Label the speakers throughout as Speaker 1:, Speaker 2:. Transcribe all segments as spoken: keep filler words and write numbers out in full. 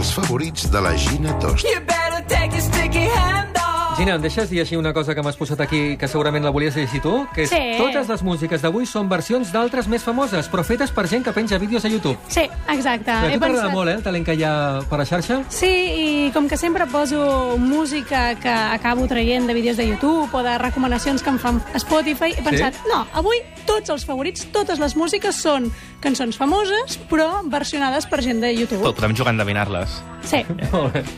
Speaker 1: els favorits de la Gina Tost.
Speaker 2: Gina, em deixes dir així una cosa que m'has posat aquí, que segurament la volies llegir tu? Que és,
Speaker 3: Sí.
Speaker 2: Totes les músiques d'avui són versions d'altres més famoses, però fetes per gent que penja vídeos a YouTube.
Speaker 3: Sí, exacte.
Speaker 2: A
Speaker 3: He
Speaker 2: tu t'agrada
Speaker 3: pensat-
Speaker 2: molt, eh, el talent que hi ha per la xarxa?
Speaker 3: Sí, i com que sempre poso música que acabo traient de vídeos de YouTube o de recomanacions que em fan Spotify, he pensat,
Speaker 2: Sí?
Speaker 3: no, avui tots els favorits, totes les músiques són cançons famoses, però versionades per gent de YouTube.
Speaker 4: Podem jugar a endevinar-les.
Speaker 3: Sí.
Speaker 2: Molt bé.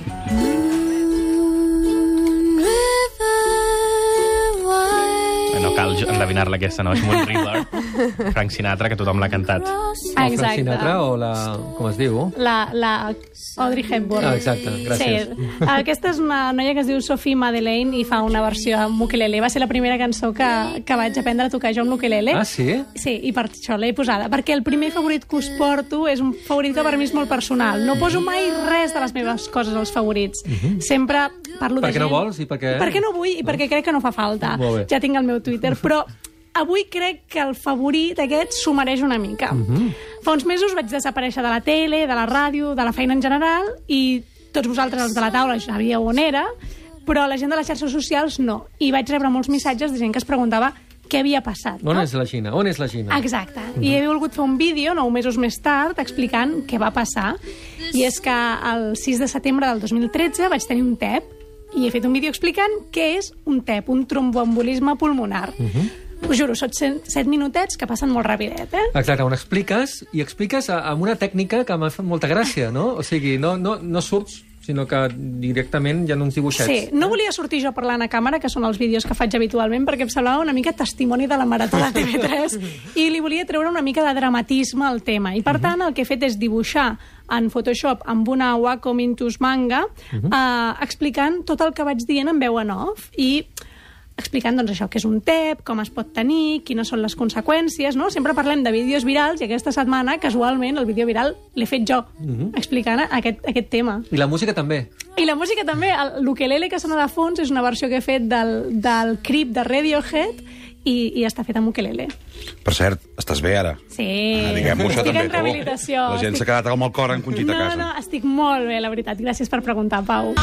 Speaker 4: No cal endevinar-la aquesta, no? És Moon River, Frank Sinatra, que tothom l'ha cantat.
Speaker 2: El Frank
Speaker 3: Exacte.
Speaker 2: Sinatra o la... com es diu?
Speaker 3: La, la Audrey Hepburn.
Speaker 2: Ah, exacte, gràcies.
Speaker 3: Sí. Aquesta és una noia que es diu Sophie Madeleine i fa una versió amb ukelele. Va ser la primera cançó que, que vaig aprendre a tocar jo amb l'ukelele.
Speaker 2: Ah, sí?
Speaker 3: Sí, i per això l'he posada. Perquè el primer favorit que us porto és un favorit que per mi és molt personal. No poso mai res de les meves coses als favorits. Uh-huh. Sempre parlo de
Speaker 2: Perquè
Speaker 3: gent...
Speaker 2: no vols i perquè...
Speaker 3: Perquè no vull i perquè crec que no fa falta.
Speaker 2: Molt bé.
Speaker 3: Ja tinc el meu Twitter, però avui crec que el favorit aquest s'ho mereix una mica.
Speaker 2: Mhm.
Speaker 3: Fa uns mesos vaig desaparèixer de la tele, de la ràdio, de la feina en general, i tots vosaltres, els de la taula, ja sabíeu on era, però la gent de les xarxes socials no. I vaig rebre molts missatges de gent que es preguntava què havia passat.
Speaker 2: On
Speaker 3: no?
Speaker 2: és la Gina? On és la Gina?
Speaker 3: Exacte. I he volgut fer un vídeo nou mesos més tard explicant què va passar. I és que el sis de setembre del dos mil tretze vaig tenir un T E P i he fet un vídeo explicant què és un T E P, un tromboembolisme pulmonar. Uh -huh. Us juro, són set minutets que passen molt rapidet, eh?
Speaker 2: Exacte, on expliques, i expliques amb una tècnica que m'ha fet molta gràcia, no? O sigui, no, no, no surts, sinó que directament hi ha uns dibuixets.
Speaker 3: Sí, no volia sortir jo parlant a càmera, que són els vídeos que faig habitualment, perquè em semblava una mica testimoni de la marató de T V tres, i li volia treure una mica de dramatisme al tema. I, per tant, el que he fet és dibuixar en Photoshop amb una Wacom Intus Manga, uh-huh. eh, explicant tot el que vaig dient en veu en off, i explicant doncs, això, què és un T E P, com es pot tenir, quines són les conseqüències, no? Sempre parlem de vídeos virals i aquesta setmana, casualment, el vídeo viral l'he fet jo, uh-huh. explicant aquest, aquest tema.
Speaker 2: I la música també.
Speaker 3: I la música també. L'ukelele que sona de fons és una versió que he fet del, del Creep de Radiohead i, i està feta amb ukelele.
Speaker 5: Per cert, estàs bé ara?
Speaker 3: Sí.
Speaker 5: Ah, diguem-ho això
Speaker 3: estic
Speaker 5: també,
Speaker 3: en
Speaker 5: tu.
Speaker 3: rehabilitació.
Speaker 5: La gent
Speaker 3: estic...
Speaker 5: s'ha quedat amb el cor encongit
Speaker 3: no,
Speaker 5: a casa.
Speaker 3: No, estic molt bé, la veritat. Gràcies per preguntar, Pau.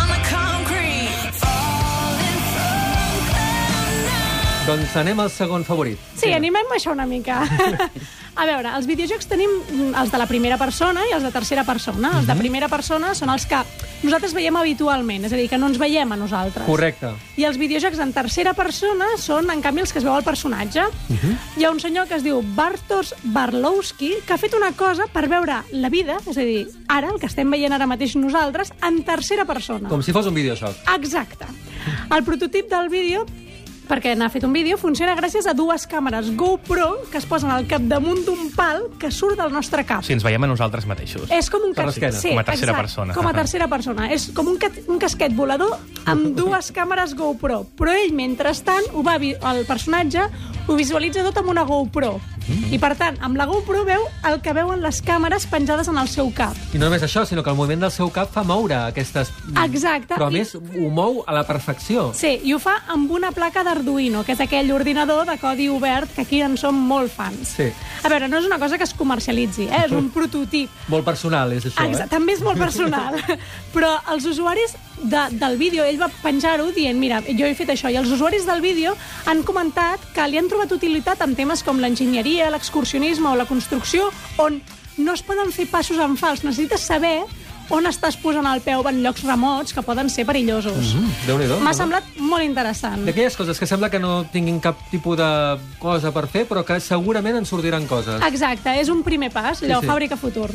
Speaker 2: Doncs anem al segon favorit.
Speaker 3: Sí, animem això una mica. A veure, els videojocs tenim els de la primera persona i els de tercera persona. Els de primera persona són els que nosaltres veiem habitualment, és a dir, que no ens veiem a nosaltres.
Speaker 2: Correcte.
Speaker 3: I els videojocs en tercera persona són, en canvi, els que es veu al personatge. Uh-huh. Hi ha un senyor que es diu Bartosz Barlowski que ha fet una cosa per veure la vida, és a dir, ara, el que estem veient ara mateix nosaltres, en tercera persona.
Speaker 2: Com si fos un videojoc.
Speaker 3: Exacte. El prototip del vídeo, perquè n'ha fet un vídeo, funciona gràcies a dues càmeres GoPro que es posen al capdamunt d'un pal que surt del nostre cap.
Speaker 4: Si ens veiem a nosaltres mateixos.
Speaker 3: És com un
Speaker 2: Per l'esquena.
Speaker 3: Sí,
Speaker 4: Com a tercera
Speaker 3: exacte,
Speaker 4: persona.
Speaker 3: Com a tercera persona. És com un, un casquet volador amb dues càmeres GoPro. Però ell, mentrestant, ho va el personatge ho visualitza tot amb una GoPro. Mm. I, per tant, amb la GoPro veu el que veuen les càmeres penjades en el seu cap.
Speaker 2: I no només això, sinó que el moviment del seu cap fa moure aquestes...
Speaker 3: Exacte.
Speaker 2: Però, a
Speaker 3: I-
Speaker 2: més, ho mou a la perfecció.
Speaker 3: Sí, i ho fa amb una placa d'Arduino, que és aquell ordinador de codi obert que aquí en som molt fans.
Speaker 2: Sí.
Speaker 3: A veure, no és una cosa que es comercialitzi, eh? És un prototip.
Speaker 2: Molt personal, és això,
Speaker 3: Exacte,
Speaker 2: eh?
Speaker 3: també és molt personal. Però els usuaris de, del vídeo, ell va penjar-ho dient, mira, jo he fet això, i els usuaris del vídeo han comentat que li han trobat utilitat en temes com l'enginyeria, l'excursionisme o la construcció, on no es poden fer passos en fals. Necessites saber on estàs posant el peu en llocs remots que poden ser perillosos.
Speaker 2: Mm, Déu-n'hi-do.
Speaker 3: M'ha
Speaker 2: no?
Speaker 3: semblat molt interessant.
Speaker 2: D'aquelles coses que sembla que no tinguin cap tipus de cosa per fer, però que segurament en sortiran coses.
Speaker 3: Exacte, és un primer pas, allò,
Speaker 2: Sí, sí.
Speaker 3: fàbrica futur.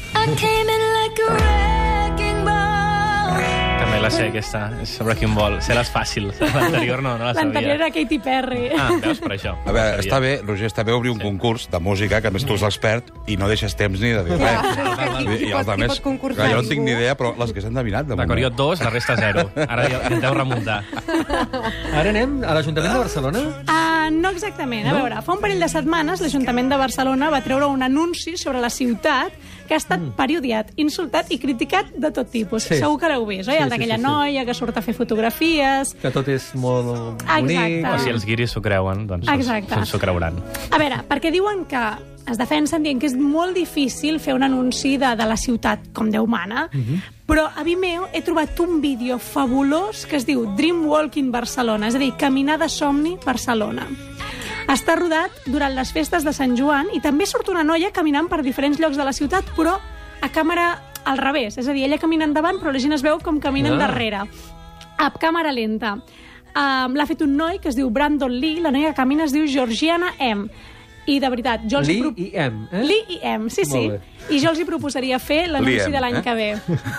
Speaker 4: També la sé, aquesta. És Wrecking Ball. Sé les fàcils. L'anterior no, no la sabia.
Speaker 3: L'anterior era Katy Perry.
Speaker 4: Ah, veus, per això.
Speaker 5: A veure, està bé, Roger, està bé obrir un concurs de música, que a més tu ets l'expert, i no deixes temps ni de dir
Speaker 6: Clar,
Speaker 5: res.
Speaker 6: és que qui- qui
Speaker 5: I
Speaker 6: pot-
Speaker 5: els
Speaker 6: qui
Speaker 5: altres,
Speaker 6: pot concursar?
Speaker 5: clar, jo no tinc ni
Speaker 6: Ningú.
Speaker 5: idea, però les que s'han endevinat, de
Speaker 4: D'acord, jo
Speaker 5: moment.
Speaker 4: dos, la resta zero. Ara ja intenteu remuntar.
Speaker 2: Ara anem a l'Ajuntament de Barcelona?
Speaker 3: Uh, no exactament. A
Speaker 2: No?
Speaker 3: veure, fa un parell de setmanes l'Ajuntament de Barcelona va treure un anunci sobre la ciutat que ha estat mm. parodiat, insultat i criticat de tot tipus.
Speaker 2: Sí.
Speaker 3: Segur que l'heu vist, oi?
Speaker 2: Sí,
Speaker 3: El
Speaker 2: sí,
Speaker 3: d'aquella
Speaker 2: sí, sí.
Speaker 3: noia que surt a fer fotografies.
Speaker 2: Que tot és molt
Speaker 3: Exacte.
Speaker 2: bonic.
Speaker 4: O si els guiris s'ho creuen, doncs
Speaker 3: Exacte.
Speaker 4: se'ns s'ho creuran.
Speaker 3: A veure, perquè diuen que es defensen dient que és molt difícil fer un anunci de, de la ciutat com Déu mana, uh-huh. però a Vimeo he trobat un vídeo fabulós que es diu Dream Walking Barcelona, és a dir, caminar de somni Barcelona. Està rodat durant les festes de Sant Joan i també surt una noia caminant per diferents llocs de la ciutat, però a càmera al revés, és a dir, ella camina endavant però la gent es veu com camina ah. darrere. A càmera lenta. Um, L'ha fet un noi que es diu Brandon Lee, la noia que camina es diu Georgiana M. I de veritat, jo els
Speaker 2: Lee
Speaker 3: hi pro...
Speaker 2: i M, eh?
Speaker 3: Lee i M, sí, sí. I jo els hi proposaria fer l'anunci de l'any
Speaker 5: eh?
Speaker 3: que ve.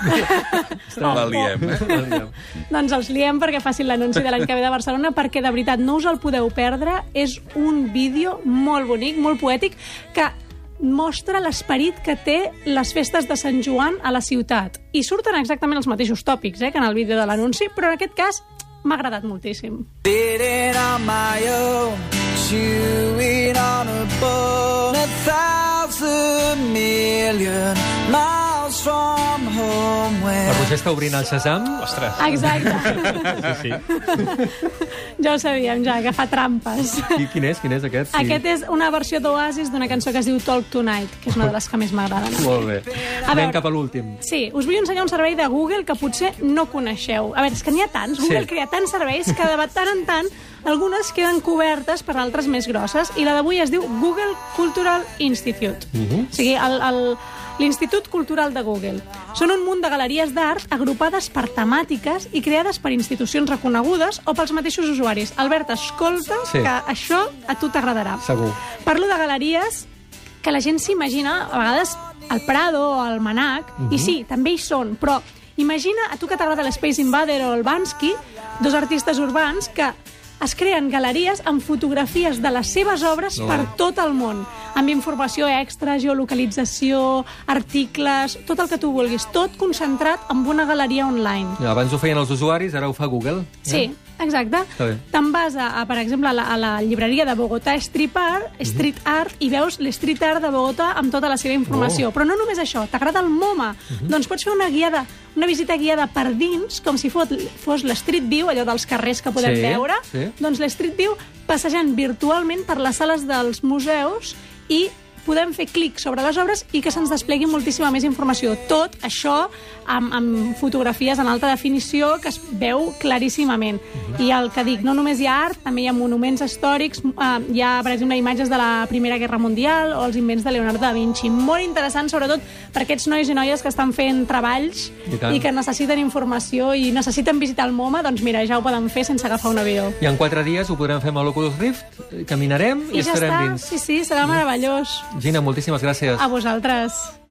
Speaker 5: La liem, eh?
Speaker 3: Doncs els liem perquè facin l'anunci de l'any que ve de Barcelona, perquè de veritat no us el podeu perdre. És un vídeo molt bonic, molt poètic, que mostra l'esperit que té les festes de Sant Joan a la ciutat. I surten exactament els mateixos tòpics eh, que en el vídeo de l'anunci, però en aquest cas m'ha agradat moltíssim.
Speaker 6: Did it on my own, chewing on a bone, a thousand million miles from home.
Speaker 2: La Roger està obrint el Shazam.
Speaker 4: Ostres.
Speaker 3: Exacte.
Speaker 4: Sí, sí.
Speaker 3: Ja ho sabíem, ja, que fa trampes.
Speaker 2: I quin és? Quin és aquest? Sí.
Speaker 3: Aquest és una versió d'Oasis d'una cançó que es diu Talk Tonight, que és una de les que més m'agraden.
Speaker 2: Molt bé.
Speaker 3: A
Speaker 2: Anem
Speaker 3: veure,
Speaker 2: cap a l'últim.
Speaker 3: Sí, us vull ensenyar un servei de Google que potser no coneixeu. A veure, és que n'hi ha tants, Google
Speaker 2: Sí.
Speaker 3: crea tants serveis que de tant en tant algunes queden cobertes per altres més grosses, i la d'avui es diu Google Cultural Institute.
Speaker 2: Uh-huh.
Speaker 3: O sigui, el, el, l'Institut Cultural de Google. Són un munt de galeries d'art agrupades per temàtiques i creades per institucions reconegudes o pels mateixos usuaris. Albert, escolta,
Speaker 2: Sí.
Speaker 3: que això a tu t'agradarà.
Speaker 2: Segur.
Speaker 3: Parlo de galeries que la gent s'imagina, a vegades, al Prado o al Manac, uh-huh. i sí, també hi són, però imagina a tu que t'agrada l'Space Invader o el Bansky, dos artistes urbans que es creen galeries amb fotografies de les seves obres
Speaker 2: Oh.
Speaker 3: per tot el món, amb informació extra, geolocalització, articles, tot el que tu vulguis, tot concentrat en una galeria online.
Speaker 2: Abans ho feien els usuaris, ara ho fa Google.
Speaker 3: Sí, exacte.
Speaker 2: Està bé.
Speaker 3: Te'n vas, a, a, per exemple, a la, a la llibreria de Bogotà Street Art, Street Art, i veus l'Street Art de Bogotà amb tota la seva informació.
Speaker 2: Oh.
Speaker 3: Però no només això, t'agrada el MoMA, doncs pots fer una guiada, una visita guiada per dins, com si fos, fos l'Street View, allò dels carrers que podem
Speaker 2: Sí,
Speaker 3: veure,
Speaker 2: sí.
Speaker 3: doncs l'Street View passejant virtualment per les sales dels museus i podem fer clic sobre les obres i que se'ns desplegui moltíssima més informació. Tot això amb, amb fotografies en alta definició que es veu claríssimament. Uh-huh. I el que dic, no només hi ha art, també hi ha monuments històrics, eh, hi ha, per exemple, imatges de la Primera Guerra Mundial o els invents de Leonardo da Vinci. Molt interessant, sobretot per aquests nois i noies que estan fent treballs
Speaker 2: I
Speaker 3: i,
Speaker 2: tant.
Speaker 3: i que necessiten informació i necessiten visitar el MoMA, doncs mira, ja ho poden fer sense agafar un avió.
Speaker 2: I en quatre dies ho podrem fer amb l'Oculus Rift, caminarem i,
Speaker 3: I ja
Speaker 2: estarem
Speaker 3: està,
Speaker 2: dins.
Speaker 3: sí, sí, serà meravellós.
Speaker 2: Gina, moltíssimes gràcies.
Speaker 3: A vosaltres.